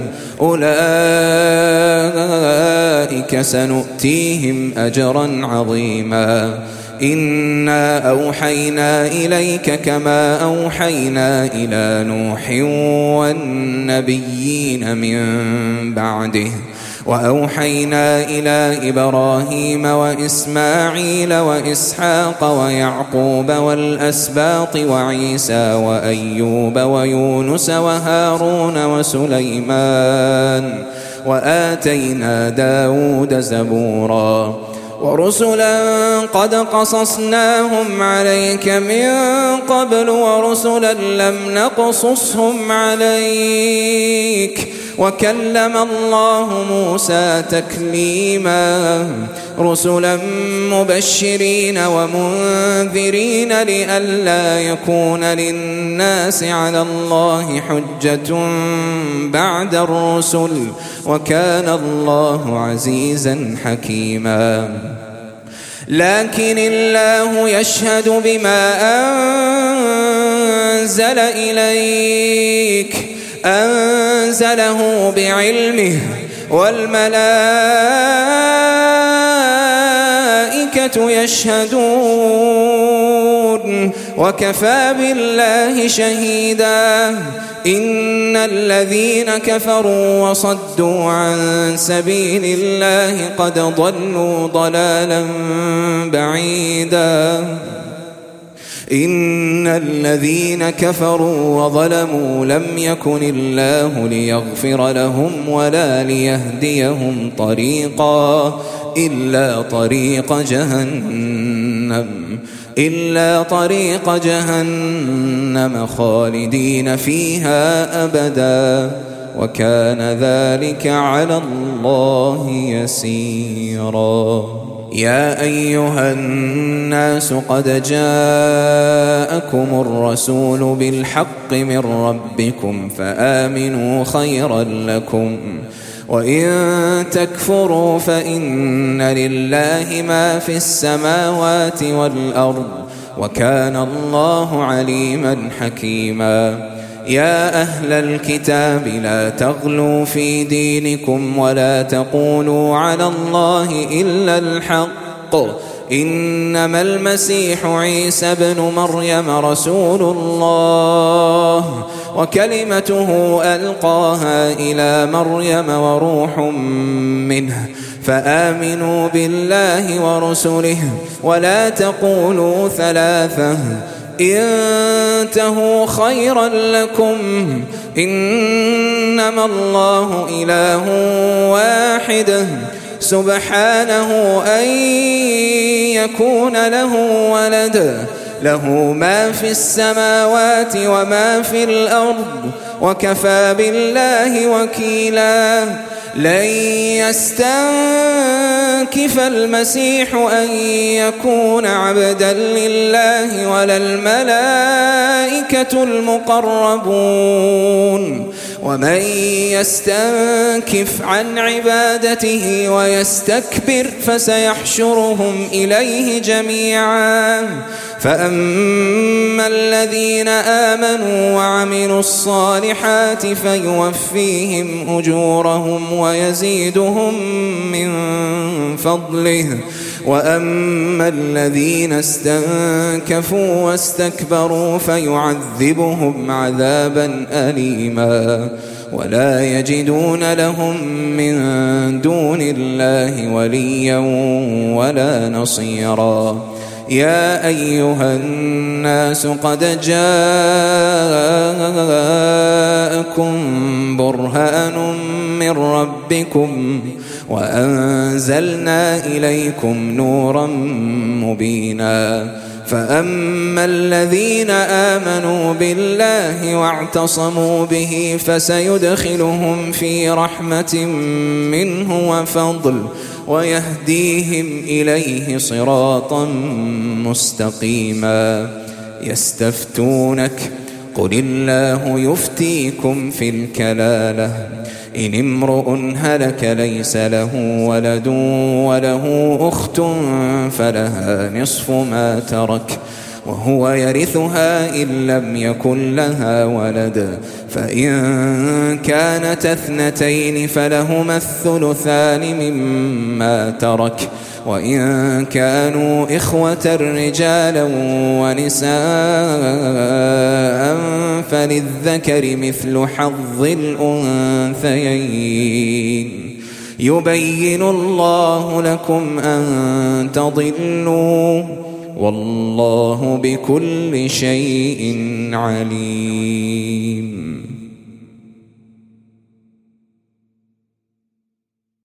أولئك سنؤتيهم أجرا عظيما إنا أوحينا إليك كما أوحينا إلى نوح والنبيين من بعده وأوحينا إلى إبراهيم وإسماعيل وإسحاق ويعقوب والأسباط وعيسى وأيوب ويونس وهارون وسليمان وآتينا داود زبورا ورسلا قد قصصناهم عليك من قبل ورسلا لم نقصصهم عليك وكلم الله موسى تكليما رسلا مبشرين ومنذرين لئلا يكون للناس على الله حجة بعد الرسل وكان الله عزيزا حكيما لكن الله يشهد بما أنزل إليك أنزله بعلمه والملائكة يشهدون وكفى بالله شهيدا إن الذين كفروا وصدوا عن سبيل الله قد ضلوا ضلالا بعيدا إن الذين كفروا وظلموا لم يكن الله ليغفر لهم ولا ليهديهم طريقا إلا طريق جهنم إلا طريق جهنم خالدين فيها أبدا وكان ذلك على الله يسيرا يا أيها الناس قد جاءكم جاءكم الرسول بالحق من ربكم فآمنوا خيرا لكم، وإن تكفروا فإن لله ما في السماوات والأرض وكان الله عليما حكيما. يا أهل الكتاب لا تغلوا في دينكم ولا تقولوا على الله إلا الحق، إنما المسيح عيسى بن مريم رسول الله وكلمته ألقاها إلى مريم وروح منه، فآمنوا بالله ورسله ولا تقولوا ثلاثة، انتهوا خيرا لكم، إنما الله إله واحد سبحانه أن يكون له ولد، له ما في السماوات وما في الأرض وكفى بالله وكيلا. لن يستنكف المسيح أن يكون عبدا لله ولا الملائكة المقربون، ومن يستنكف عن عبادته ويستكبر فسيحشرهم إليه جميعا. فأما الذين آمنوا وعملوا الصالحات فيوفيهم أجورهم ويزيدهم من فضله، وأما الذين استنكفوا واستكبروا فيعذبهم عذابا أليما ولا يجدون لهم من دون الله وليا ولا نصيرا. يا أيها الناس قد جاءكم برهان من ربكم وأنزلنا إليكم نورا مبينا. فأما الذين آمنوا بالله واعتصموا به فسيدخلهم في رحمة منه وفضل ويهديهم إليه صراطا مستقيما. يستفتونك قل الله يفتيكم في الكلالة إن امرؤ هلك ليس له ولد وله أخت فلها نصف ما ترك وهو يرثها إن لم يكن لها ولد، فإن كانت اثنتين فلهما الثلثان مما ترك، وإن كانوا إخوة رجالا ونساء فللذكر مثل حظ الأنثيين. يبين الله لكم أن تضلوا والله بكل شيء عليم.